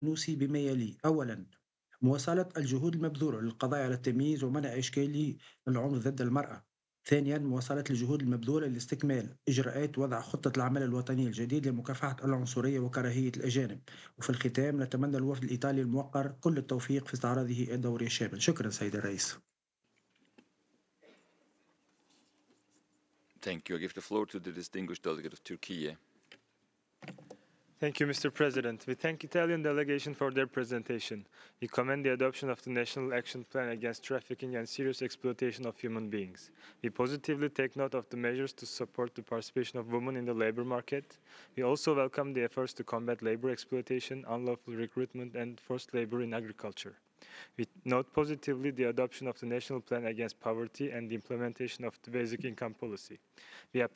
النوسي بما يلي: أولا، مواصلة الجهود المبذولة للقضاء على التمييز ومنع إشكالي العنف ضد المرأة. ثانيا، مواصلة الجهود المبذولة لاستكمال إجراءات وضع خطة العمل الوطنية الجديد لمكافحة العنصرية وكراهية الأجانب. وفي الختام، نتمنى الوفد الإيطالي الموقر كل التوفيق في استعراضه الدوري الشامل. شكرا سيد الرئيس. Thank you. I give the floor to the distinguished delegate of Turkey. Thank you, Mr. President. We thank Italian delegation for their presentation. We commend the adoption of the National Action Plan against trafficking and serious exploitation of human beings. We positively take note of the measures to support the participation of women in the labor market. We also welcome the efforts to combat labor exploitation, unlawful recruitment, and forced labor in agriculture. We note positively the adoption of the National Plan Against Poverty and the implementation of the Basic Income Policy. We